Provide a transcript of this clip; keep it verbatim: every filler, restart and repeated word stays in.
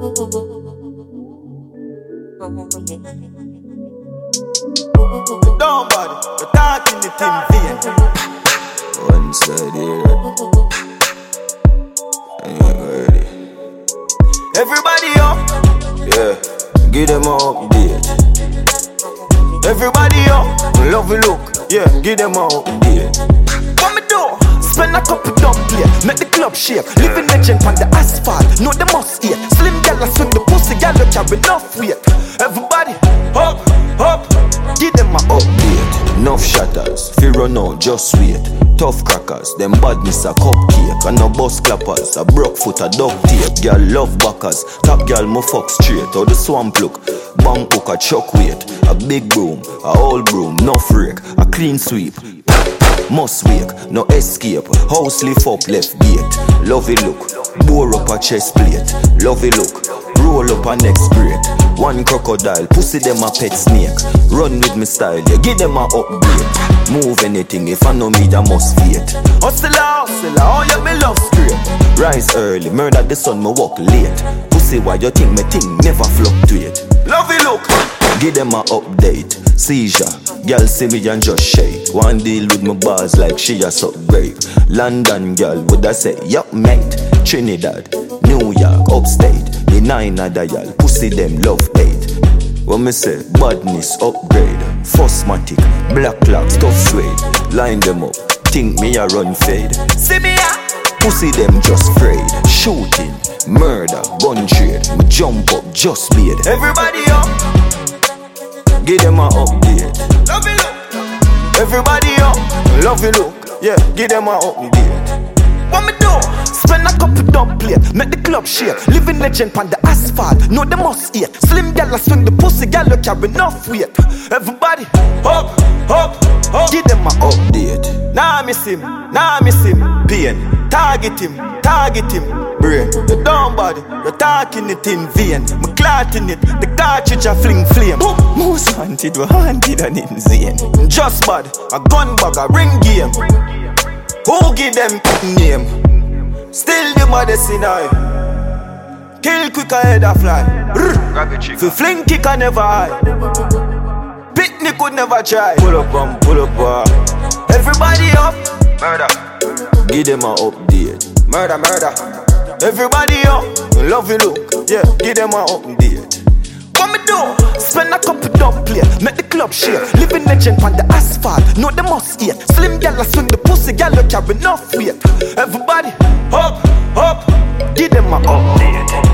Don't bother, you're talking the thing vain. One side here. Ready. Everybody up, Yeah, give them an update. everybody up. Love you look. Yeah, give them an update. What me do? Spend a couple dumb play, make the club shake. Living legend on the asphalt, know the must eat. Slim gal swing the pussy, gal carry enough weight. Everybody up, up, give them an update. Enough shatters, fear run out, just wait. Tough crackers, them badness a cupcake. And no bus clappers, a broke foot, a duct tape. Girl love backers, top girl mo fuck straight. Or the swamp look, bang hook a chuck weight. A big broom, a old broom, no freak. A clean sweep, must wake, no escape. House lift up left gate. Lovey look, bore up a chest plate. Lovey look, roll up a next grate. One crocodile, pussy them a pet snake. Run with me style, yeah, give them a upgrade. Move anything, if I know me, I must fate. Hustle, hustle, oh yeah, me love straight. Rise early, murder the sun, me walk late. Pussy, why you think me thing never fluctuate? Lovey look, Give them a update. Seizure, girl see me and just shake. One deal with my bars like she a suck grape. London girl would I say, yup mate. Trinidad, New York, upstate. The nine other y'all, pussy them love hate. When me say badness upgrade, Fosmatic, black clock, stuff suede. Line them up, think me a run fade. see me ah. Pussy them just afraid. Shooting, murder, gun trade. Me jump up, just beat. Everybody up, Give them a update. lovey look. Everybody up, love you look. Yeah, give them a update. What me do? Spend a couple dumb play, make the club shake. Living legend on the asphalt, know the must eat. Slim gal swing the pussy, gal carry enough weight. Everybody up, up, up. Give them a Update. Nah I miss him, nah I miss him. Pain, target him, target him. Brain. You dumb body, you're talking it in vain. Me clotting it, the cartridge a fling flame. Most haunted, we haunted and insane. Just bad, a gun bag, a ring game. Who give them name? Still the modest in eye. Kill quick a head a fly. Fi fling kick a never high. Picnic could never try. Pull up and pull up. Uh. Everybody up, Murder. Give them a update. murder, murder. Everybody up, love you look. Yeah, give them a update. What me do? Spend a couple dumb play, make the club shake. Living legend on the asphalt, know the must eat. Slim gal swing the pussy, gal carry enough weight. Everybody up, up, give them a update.